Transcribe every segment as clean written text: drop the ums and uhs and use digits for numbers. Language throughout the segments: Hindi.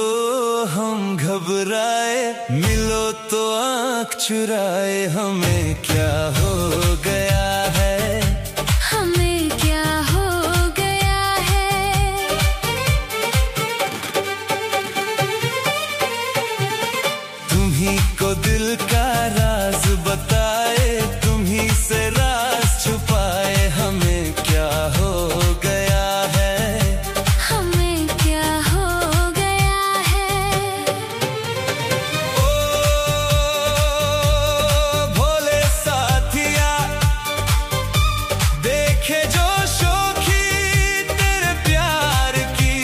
हम घबराए, मिलो तो आँख चुराए, हमें क्या हो गया है, हमें क्या हो गया है। तुम्ही को दिल का राज बताए, तुम्ही से राज छुपाए, हमें क्या हो गया है, हमें क्या हो गया है। ओ भोले साथिया, देखे जो शौखी तेरे प्यार की,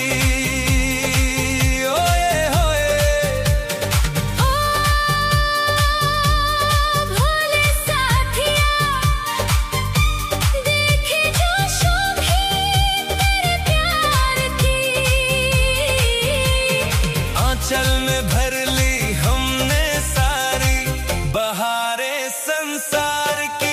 ओए होए ओ भोले साथिया, देखे जो शौखी तेरे प्यार की। आंचल में भर ली हमने सारी बहारें संसार की।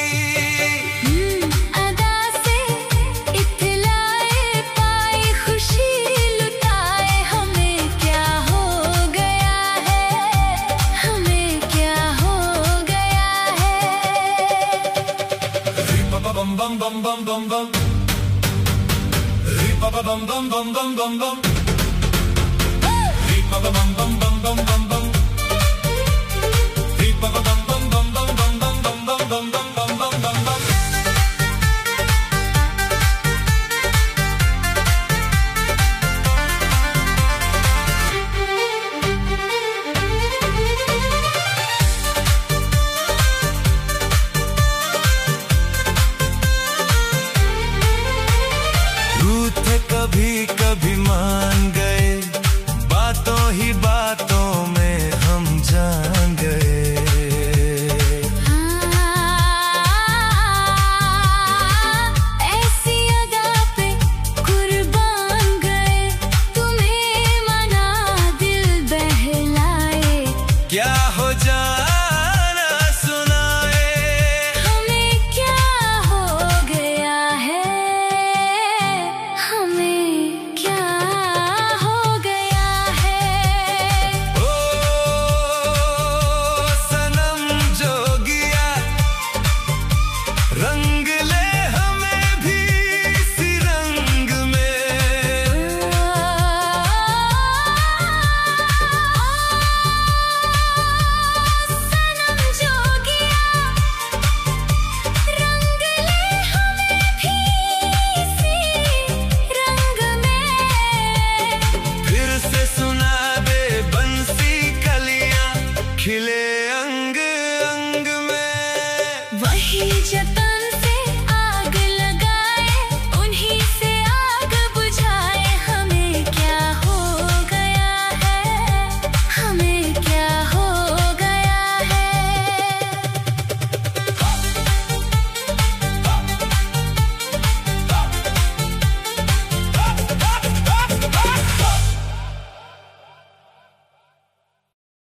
अदा से इत्तलाए पाई, खुशी लुटाए, हमें क्या हो गया है, हमें क्या हो गया है। बम बम बम बम बम बम, बम बम बम बम बम बम, बम बम